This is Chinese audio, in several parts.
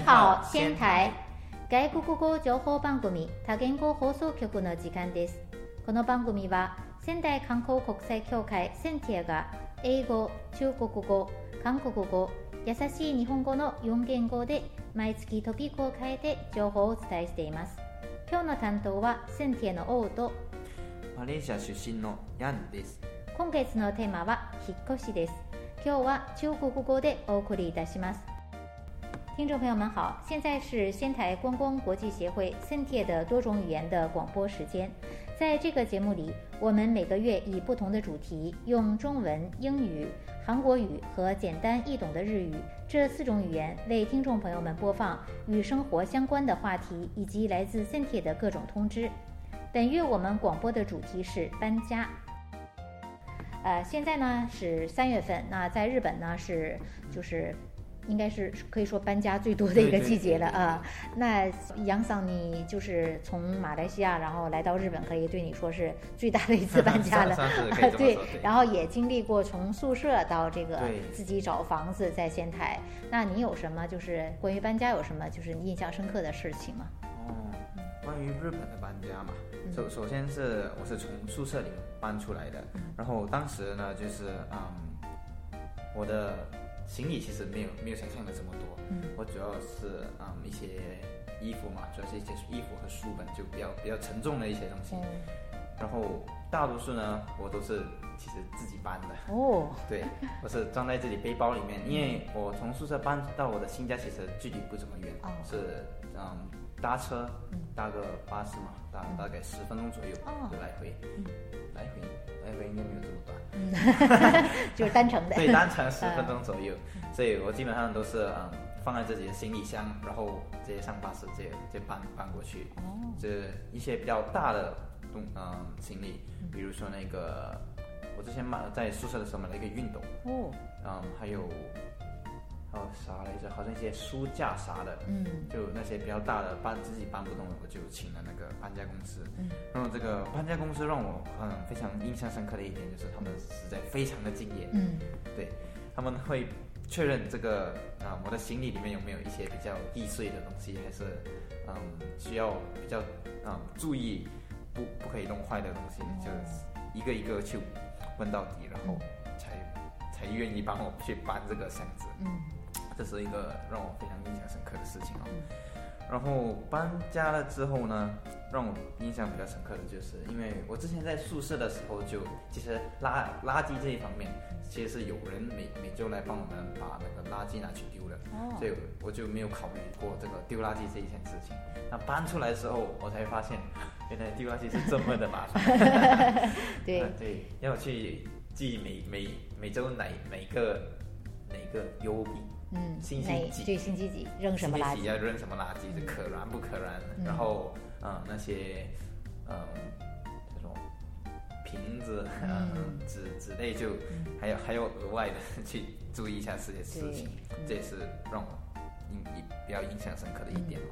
好仙台外国語情報番組多言語放送局の時間です。この番組は仙台観光国際協会センティアが英語、中国語、韓国語、優しい日本語の4言語で毎月トピックを変えて情報をお伝えしています。今日の担当はセンティアの王とマレーシア出身のヤンです。 今月のテーマは引っ越しです。今日は中国語でお送りいたします。听众朋友们好，现在是仙台观光国际协会 Sentia 的多种语言的广播时间。在这个节目里，我们每个月以不同的主题，用中文、英语、韩国语和简单易懂的日语这4种语言为听众朋友们播放与生活相关的话题以及来自 Sentia 的各种通知。本月我们广播的主题是搬家。现在呢是3月份，那在日本呢应该是可以说搬家最多的一个季节了啊。那杨桑，你就是从马来西亚然后来到日本，可以对你说是最大的一次搬家了。对，然后也经历过从宿舍到这个自己找房子在仙台。那你有什么就是关于搬家有什么就是你印象深刻的事情吗？ 关于日本的搬家嘛，首先是我是从宿舍里搬出来的，然后当时呢就是我的行李其实没有想象的这么多，我主要是一些衣服嘛，主要是一些衣服和书本，就比较沉重的一些东西，然后大多数呢我都是其实自己搬的对，我是装在自己背包里面，因为我从宿舍搬到我的新家其实距离不怎么远，是搭车搭个巴士嘛，大概10分钟左右就来回应该没有这么短就是单程的对，单程10分钟左右所以我基本上都是放在自己的行李箱，然后直接上巴士直接搬过去这一些比较大的行李，比如说那个我之前在宿舍的时候买了一个熨斗还有啥来着，好像一些书架啥的就那些比较大的自己搬不动的，我就请了那个搬家公司然后这个搬家公司让我非常印象深刻的一点就是他们实在非常的敬业对，他们会确认这个我的行李里面有没有一些比较易碎的东西，还是需要比较注意不可以弄坏的东西，就一个一个去问到底，然后才愿意帮我去搬这个箱子这是一个让我非常印象深刻的事情然后搬家了之后呢，让我印象比较深刻的就是因为我之前在宿舍的时候就其实垃圾这一方面其实是有人每周来帮我们把那个垃圾拿去丢的所以我就没有考虑过这个丢垃圾这一件事情。那搬出来的时候我才发现原来丢垃圾是这么的麻烦对，要去记每周哪个邮笔星期几扔什么垃圾，要扔什么垃圾，是可燃不可燃然后那些这种瓶子纸类就还有额外的去注意一下这些事情，这也是让我比较印象深刻的一点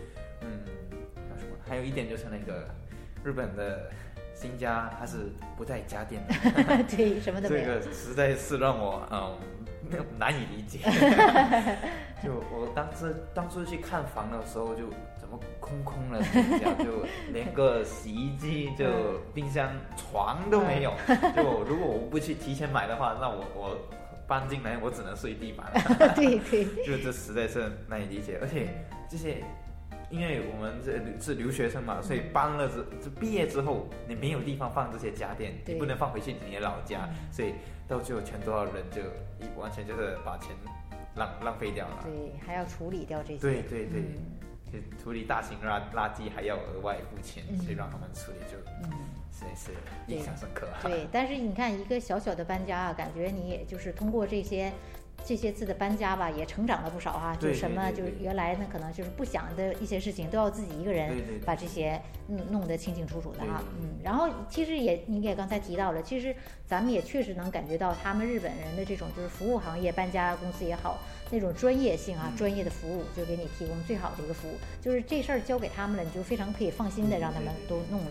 还有一点就是那个日本的新家它是不带家电的对，什么都没有， 这个实在是让我难以理解就我当初去看房的时候就怎么空了就连个洗衣机就冰箱床都没有就如果我不去提前买的话，那我搬进来我只能睡地板对就这实在是难以理解。而且这些因为我们是留学生嘛，所以搬了毕业之后你没有地方放这些家电，你不能放回去你的老家所以到最后全都要扔，就完全就是把钱浪费掉了。 对，还要处理掉这些。 对就处理大型垃圾还要额外付钱所以让他们处理就实在是印象深刻对，但是你看一个小小的搬家感觉你也就是通过这些次的搬家吧，也成长了不少就什么就原来呢可能就是不想的一些事情都要自己一个人把这些弄得清清楚楚的然后其实你也刚才提到了，其实咱们也确实能感觉到他们日本人的这种就是服务行业搬家公司也好那种专业性专业的服务，就给你提供最好的一个服务，就是这事儿交给他们了，你就非常可以放心的让他们都弄了。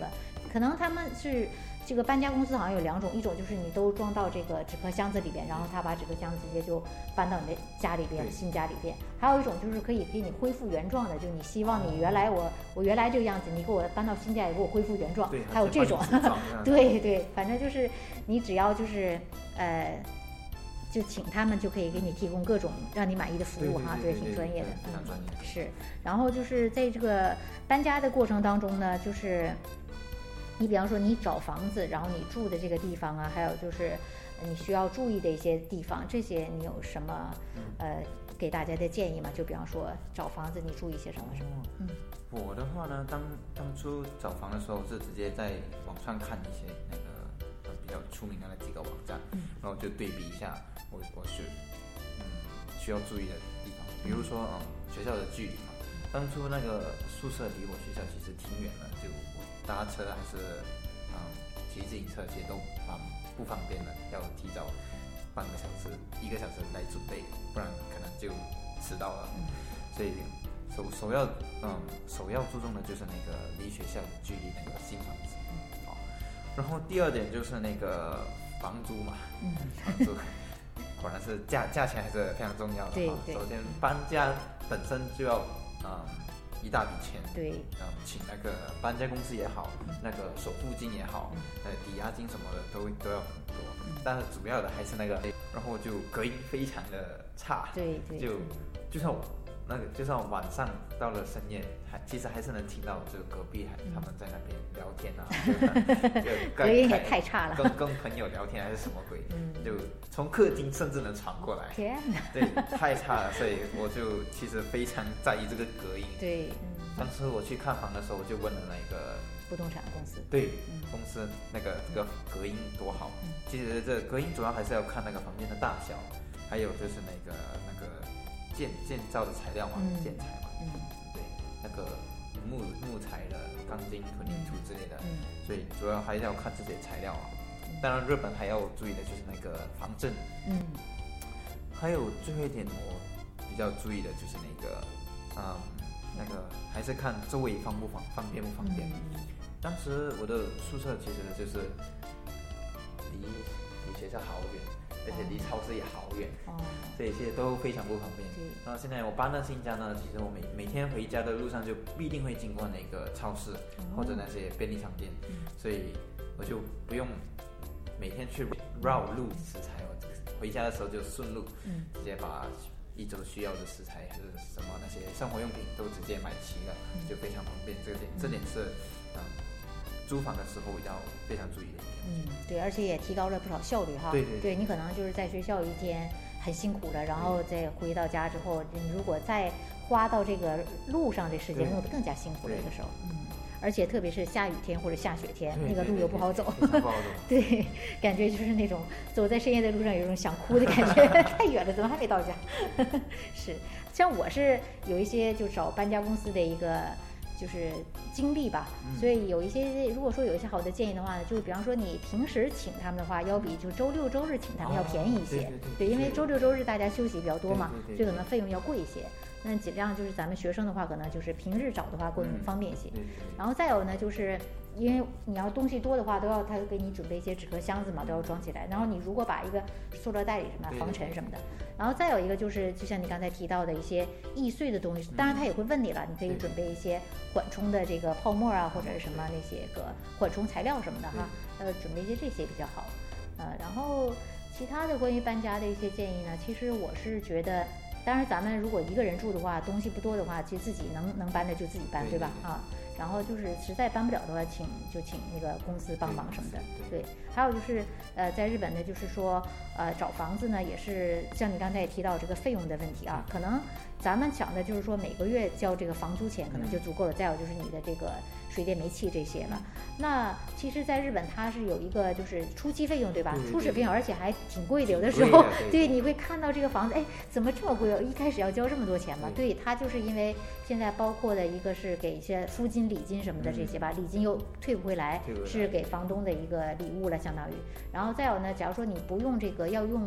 可能他们是这个搬家公司好像有2种，一种就是你都装到这个纸壳箱子里边，然后他把纸壳箱子直接就搬到你的家里边，新家里边。还有一种就是可以给你恢复原状的，就你希望你原来我原来这个样子，你给我搬到新家也给我恢复原状，还有这种，对对，反正就是你只要就是就请他们就可以给你提供各种让你满意的服务哈，对，挺专业的，是。然后就是在这个搬家的过程当中呢，就是你比方说你找房子，然后你住的这个地方啊，还有就是你需要注意的一些地方，这些你有什么给大家的建议吗？就比方说找房子你注意些什么？ 我的话呢，当初找房的时候是直接在网上看一些那个比较出名的那几个网站，然后就对比一下我是需要注意的地方，比如说学校的距离嘛，当初那个宿舍离我学校其实挺远的，就我搭车还是骑自行车其实都不方便的，要提早半个小时1个小时来准备，不然可能就迟到了。所以首要注重的就是那个离学校距离那个新房子。然后第二点就是那个房租嘛，房租果然是价钱还是非常重要的。对，首先搬家本身就要一大笔钱， 对， 请那个搬家公司也好，那个首付金也好，抵押金什么的都要很多，但是主要的还是那个，然后就隔音非常的差， 对， 就算晚上到了深夜，其实还是能听到这个隔壁他们在那边聊天啊， 隔音也太差了， 跟朋友聊天还是什么鬼，就从客厅甚至能传过来， 天哪， 对，太差了，所以我就其实非常在意这个隔音。 对， 当时我去看房的时候，我就问了那个不动产公司， 对，公司这个隔音多好。其实这隔音主要还是要看那个房间的大小，还有就是那个建造的材料嘛，建材嘛，对，那个木材的钢筋、混凝土之类的，所以主要还是要看这些材料啊。当然，日本还要注意的就是那个防震，还有最后一点我比较注意的就是那个还是看周围方便不方便。当时我的宿舍其实就是离学校好远，而且离超市也好远，这一切都非常不方便。然后现在我搬到新家呢，其实我每天回家的路上就必定会经过那个超市或者那些便利商店，所以我就不用每天去绕路食材，我回家的时候就顺路，直接把一周需要的食材还是什么那些生活用品都直接买齐了，就非常方便。这点是租房的时候要非常注意的一点。 对，而且也提高了不少效率哈。对，你可能就是在学校一天很辛苦了，然后再回到家之后，你如果再花到这个路上这时间，那更加辛苦了有的时候。而且特别是下雨天或者下雪天，那个路又不好走，对，感觉就是那种走在深夜的路上有一种想哭的感觉，太远了，怎么还没到家？是，像我是有一些就找搬家公司的一个就是经历吧，所以有一些如果说有一些好的建议的话，就是比方说你平时请他们的话，要比就周六周日请他们要便宜一些，对，因为周六周日大家休息比较多嘛，所以可能费用要贵一些。那尽量就是咱们学生的话，可能就是平日找的话更方便一些。然后再有呢，就是因为你要东西多的话，都要他给你准备一些纸壳箱子嘛，都要装起来。然后你如果把一个塑料袋里什么防尘什么的，然后再有一个就是就像你刚才提到的一些易碎的东西，当然他也会问你了，你可以准备一些缓冲的这个泡沫啊，或者是什么那些个缓冲材料什么的哈，准备一些这些比较好。然后其他的关于搬家的一些建议呢，其实我是觉得。当然，咱们如果一个人住的话，东西不多的话，其实自己能搬的就自己搬，对吧？然后就是实在搬不了的话，请那个公司帮忙什么的。对，还有就是在日本呢，就是说找房子呢，也是像你刚才也提到这个费用的问题啊，可能咱们想的就是说每个月交这个房租钱可能就足够了，再有就是你的这个水电煤气这些了。那其实，在日本它是有一个就是初期费用，对吧？初始费用，而且还挺贵的，有的时候对你会看到这个房子，哎，怎么这么贵？一开始要交这么多钱吗？对，它就是因为现在包括的一个是给一些租金、礼金什么的这些吧，礼金又退不回来，是给房东的一个礼物了，相当于。然后再有呢，假如说你不用这个要用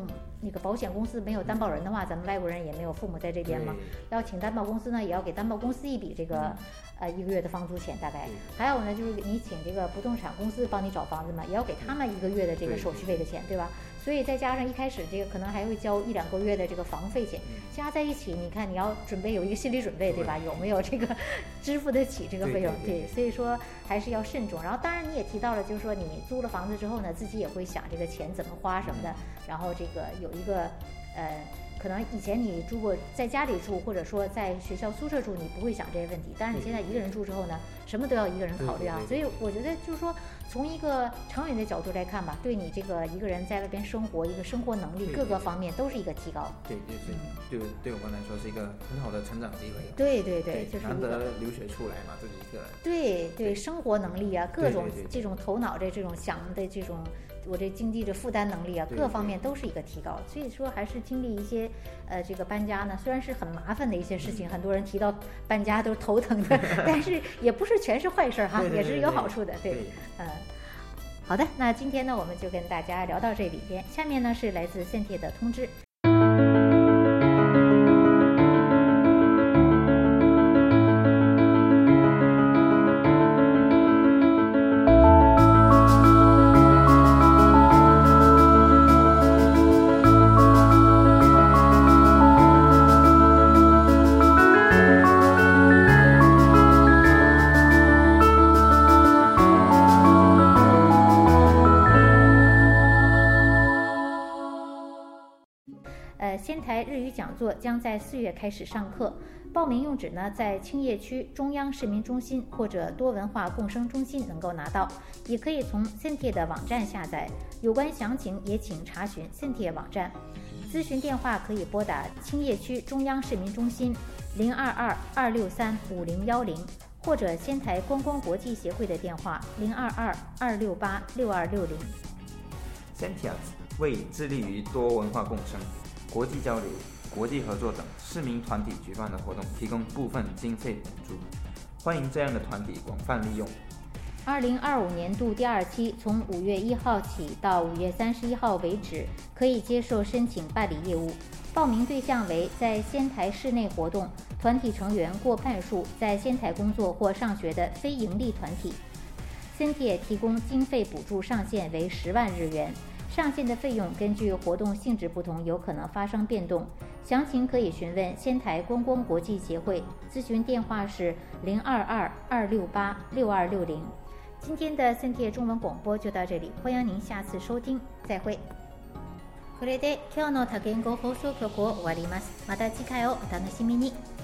那个保险公司没有担保人的话，咱们外国人也没有父母在这边嘛，要请担保公司呢，也要给担保公司一笔这个1个月的房租钱大概。还有呢，就是你请这个不动产公司帮你找房子嘛，也要给他们1个月的这个手续费的钱，对吧？所以再加上一开始这个可能还会交1-2个月的这个房费钱，加在一起，你看你要准备有一个心理准备，对吧？有没有这个支付得起这个费用？对，所以说还是要慎重。然后当然你也提到了，就是说你租了房子之后呢，自己也会想这个钱怎么花什么的，然后这个有一个可能以前你住过在家里住，或者说在学校宿舍住，你不会想这些问题。但是你现在一个人住之后呢，什么都要一个人考虑啊。所以我觉得就是说，从一个长远的角度来看吧，对你这个一个人在外边生活，一个生活能力各个方面都是一个提高。 对，对我们来说是一个很好的成长机会。 对，就是难得留学出来嘛，自己一个人。对，生活能力啊，各种这种头脑的这种想的这种。我这经济的负担能力啊，各方面都是一个提高，所以说还是经历一些这个搬家呢，虽然是很麻烦的一些事情，很多人提到搬家都是头疼的，但是也不是全是坏事哈，也是有好处的，对，好的，那今天呢我们就跟大家聊到这里边，下面呢是来自Cynthia的通知。仙台日语讲座将在4月开始上课，报名用纸呢在青叶区中央市民中心或者多文化共生中心能够拿到，也可以从 Cynthia 的网站下载。有关详情也请查询 Cynthia 网站。咨询电话可以拨打青叶区中央市民中心022-263-5010，或者仙台观光国际协会的电话022-268-6260。 Cynthia 为致力于多文化共生、国际交流、国际合作等市民团体举办的活动提供部分经费补助，欢迎这样的团体广泛利用。 2025年度第2期从5月1号起到5月31号为止，可以接受申请办理业务。报名对象为在仙台市内活动，团体成员过半数在仙台工作或上学的非营利团体。Cynthia 提供经费补助上限为10万日元。上限的费用根据活动性质不同，有可能发生变动。详情可以询问仙台观光国际协会，咨询电话是022-268-6260。今天的Cynthia中文广播就到这里，欢迎您下次收听，再会。これで今日の多言語放送局を終わります。また次回をお楽しみに。